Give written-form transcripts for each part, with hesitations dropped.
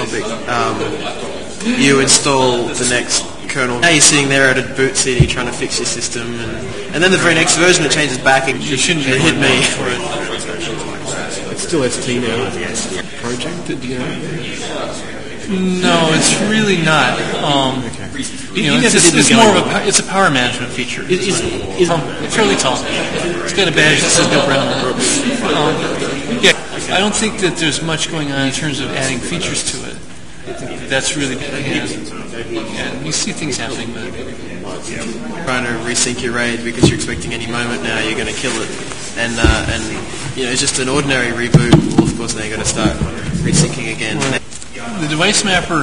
topic. You install the next kernel. Now you're sitting there at a boot CD trying to fix your system, and then the very next version it changes back and You shouldn't it hit me. It's still ST now. Project, do you know? No, it's really not. It's more of it's a power management feature. It's fairly tall. It's got a badge that says no brown. I don't think that there's much going on in terms of adding features to it. That's really and you see things happening, but Trying to resync your RAID because you're expecting any moment now you're going to kill it, and it's just an ordinary reboot. Well, of course, now you've got to start resyncing again. The device mapper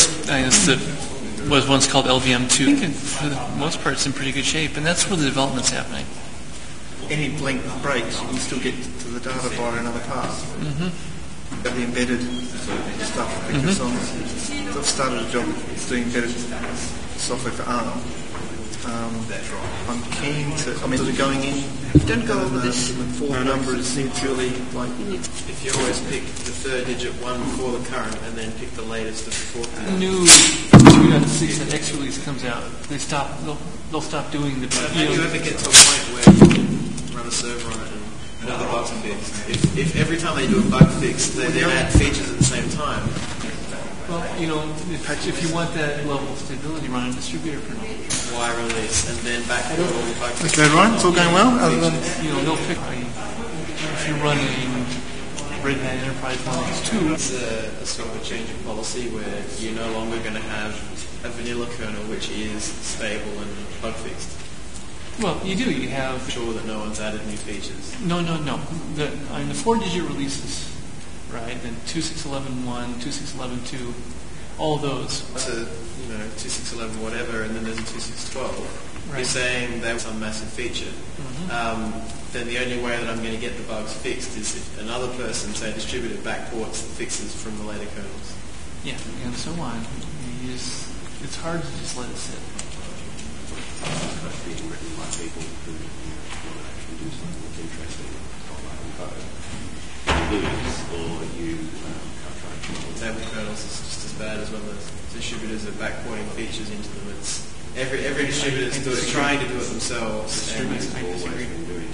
was once called LVM2. I think for the most part it's in pretty good shape, and that's where the development's happening. Any blink breaks, you can still get to the data via another path. Mm-hmm. The embedded stuff because I've started a job doing embedded software for ARM. I'm keen to, sort of going in. Don't go over this with four numbers. It's really like If you always pick the third digit one before the current and then pick the latest of the fourth digit. New 2.6 and X release comes out, they'll stop doing the. How do you ever get to a point where you can run a server on it and all the bugs are fixed? If every time they do a bug fix, they add features at the same time. Well, if you want that level of stability, run a distributor kernel. Why release and then backport all the bug fixes? okay, everyone. It's all going well. Other than They'll fix. If you're running Red Hat Enterprise Linux 2, It's a sort of a change of policy where you're no longer going to have a vanilla kernel which is stable and bug fixed. well, you do. You have Sure that no one's added new features. no. The 4-digit releases, right? Then 2611.1, 2611.2, all those. To 2611 whatever, and then there's a 2612. Right. You're saying there's some massive feature. Then the only way that I'm going to get the bugs fixed is if another person, say a distributor, backports the fixes from the later kernels. Yeah, and so on. It's hard to just let it sit. Being written by people who want to actually do something that's interesting, not like code. You lose, or you can't try and control it. Table kernels is just as bad as when the distributors are backporting features into them. It's every distributor is trying to do it themselves. And It's always been doing.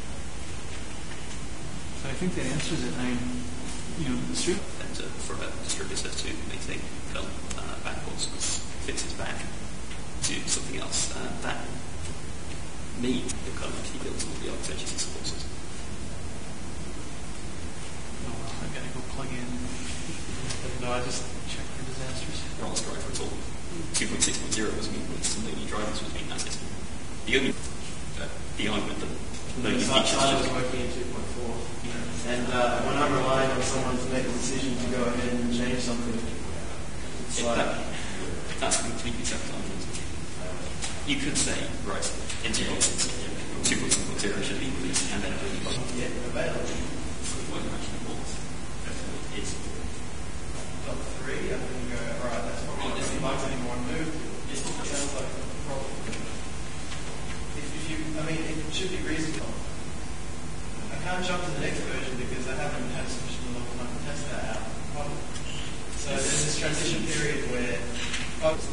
So I think that answers it. For a distributor to maintain backwards fixes back to something else, that means the kernel actually builds all the architecture supports. Oh, well, I've got to go plug in. No, I just check for disasters. Rails driver at all. 2.6.0 was some new drivers was being added. The only argument that no new features I was working in 2.4, and when I'm relying on someone to make a decision to go ahead and change something, it's if that's completely separate, you could say, right, in 2.6.0 should be released and then available. available. What you actually want is Top 3, I think you go, alright, that's probably not any bugs anymore and move. It sounds like a problem. It should be reasonable. I can't jump to the next version because I haven't had sufficient level time to test that out. So there's this transition period where bugs.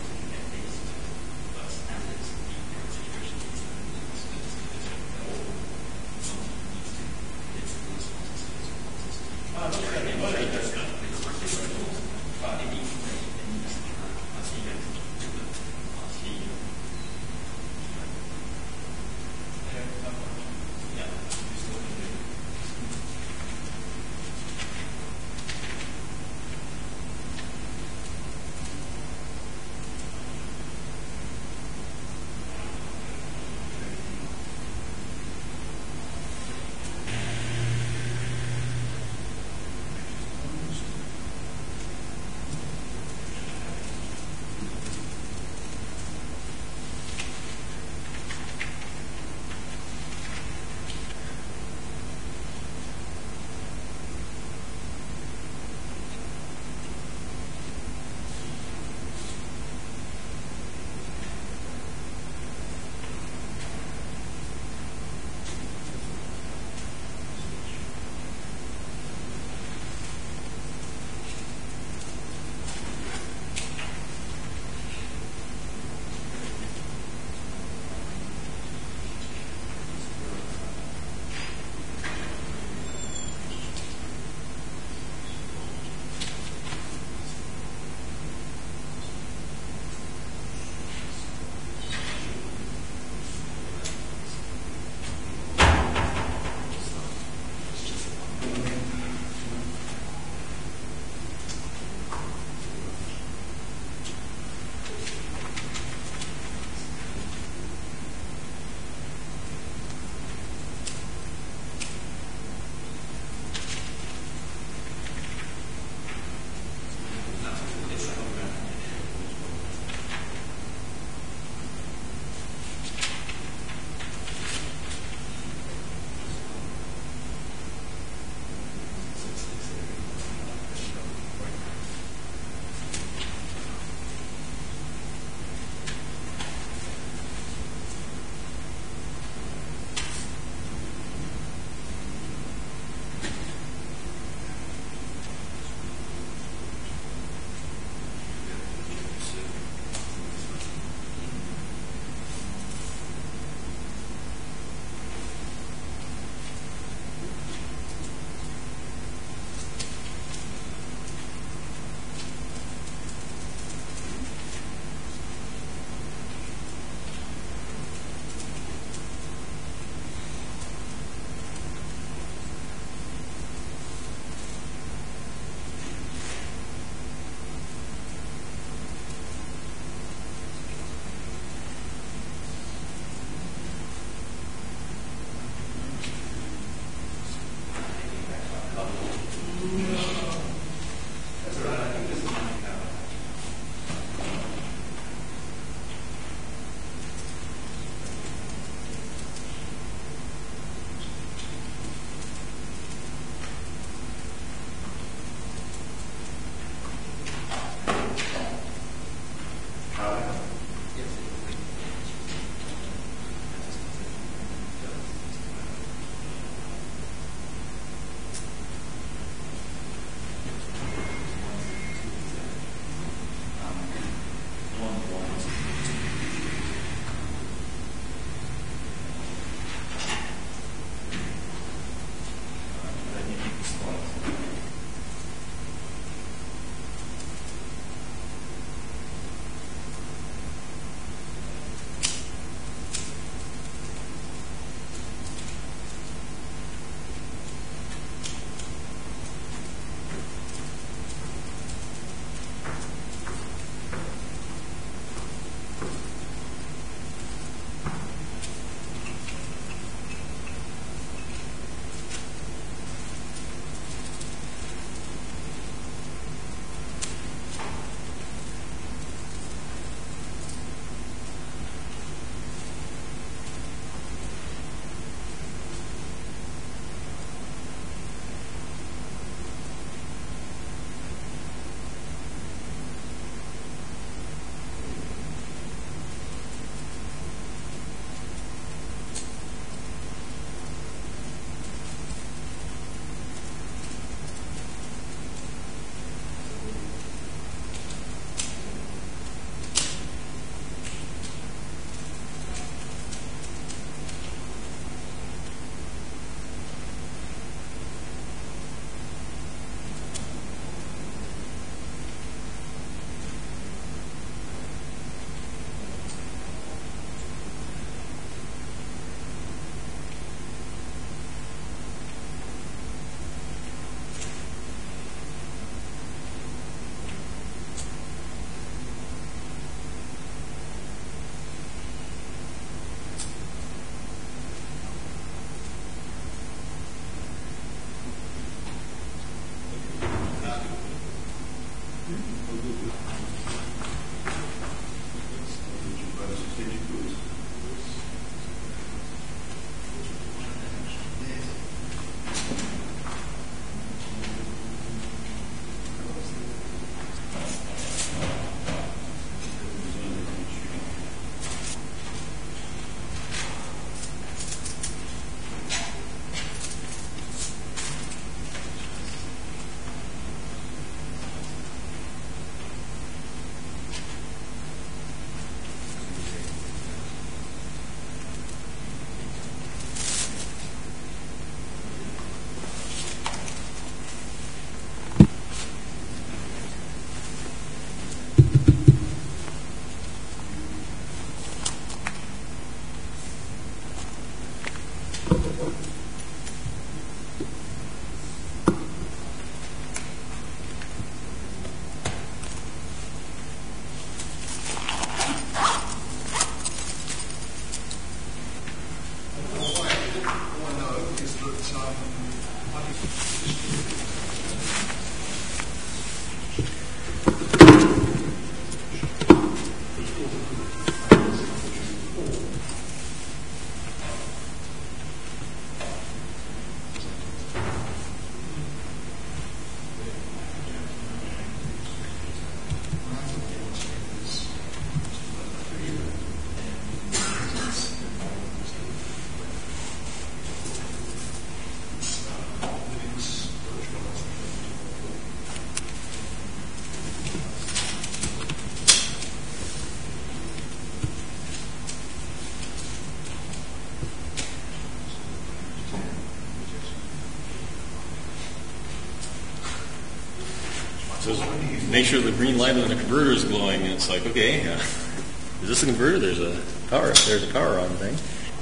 says, make sure the green light on the converter is glowing, and it's like, okay, is this a converter? There's a power on thing.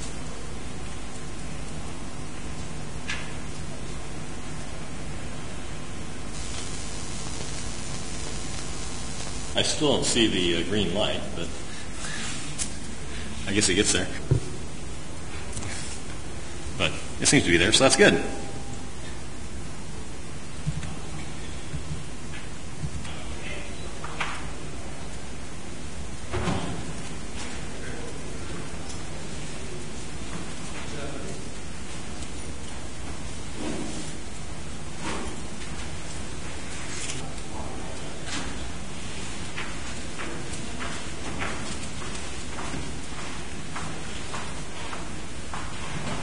I still don't see the green light, but I guess it gets there. But it seems to be there, so that's good.